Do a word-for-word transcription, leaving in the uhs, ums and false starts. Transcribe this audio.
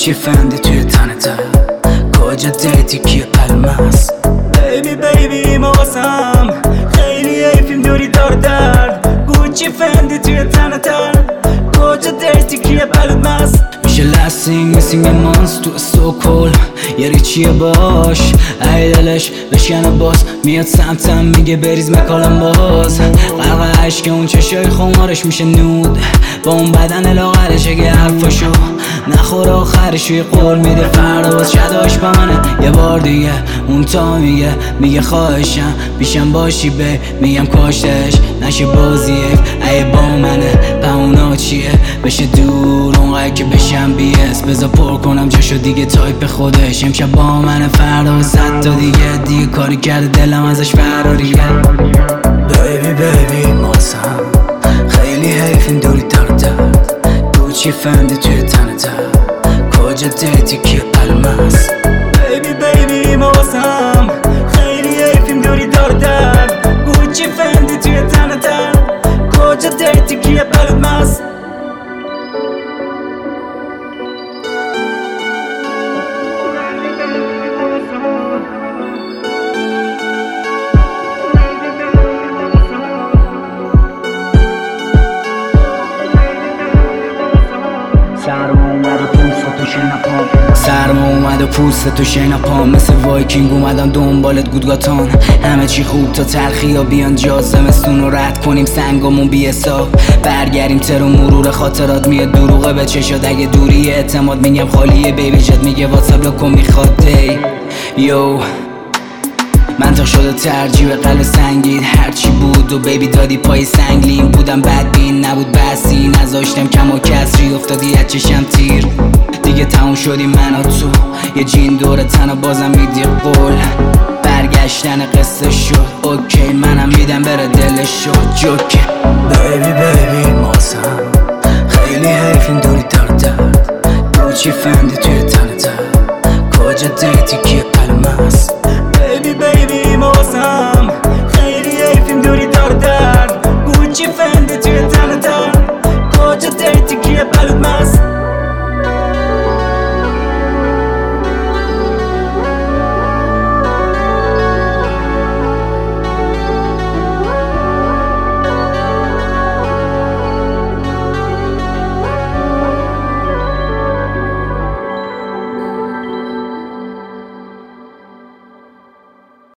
گوچی فندی توی تنته، کجا دیتی که الماس. بیبی بیبی ما واسم خیلی حیفیم دوری دار درد. گوچی فندی توی تنته، کجا دیتی که الماس. میشه لسینگ میسینگ مانس تو استوکل، یه ریچیه باش ای دلش بشکنه باز. میاد سمتم میگه بریز مکالم باز. غرق عشق اون چشای خمارش میشه نود، با اون بدن لاغرش اگه حرفاشو نخور آخرش یه قول میده فردا باز شداش با منه. یه بار دیگه اون تا میگه میگه خواهشم پیشم باشی به میگم کاشتش نشه بازیه. ای با منه با اونا چیه بشه دور اونقدر که بشم بیس. بذار پر کنم جاشو دیگه تایپ خودش. امشب با منه فردا صد تا دیگه دیگه کاری کرده دلم ازش فراریه. بیبی بیبی ماسم خیلی حیفین دوری دار درد. گوچی فندی توی تنته، کجا دیتی که الماس. بیبی بیبی ماسم خیلی حیفین دوری دار درد. گوچی فندی توی تنته، کجا دیتی که الماس. سرما اومد و پوست تو شنپام، مثل وایکینگ اومدن دنبالت گودگاتان. همه چی خوب تا تلخی ها بیان جا، زمستون رو رد کنیم سنگامون بی حساب. برگردیم تر و مرور خاطرات میاد دروغه به چشات. اگه دوری اعتماد میگم خالیه بیبی جات میگه واتساپ لاکن میخواد دی. یو منطق شده ترجیح قلب سنگین هرچی بود و بیبی دادی پای سنگلین. بودم بدبین نبود بسی نذاشتم کم و کسری افتادی از چشم تیر. دیگه تموم شدی من و تو یه جین دور تن و بازم میدی قول. برگشتن قصه شد اوکی منم میدم بره دلش شد جوک. بیبی بیبی ماسم خیلی حیفین دوری دار درد. گوچی فندی توی تنته، کجا دیتی که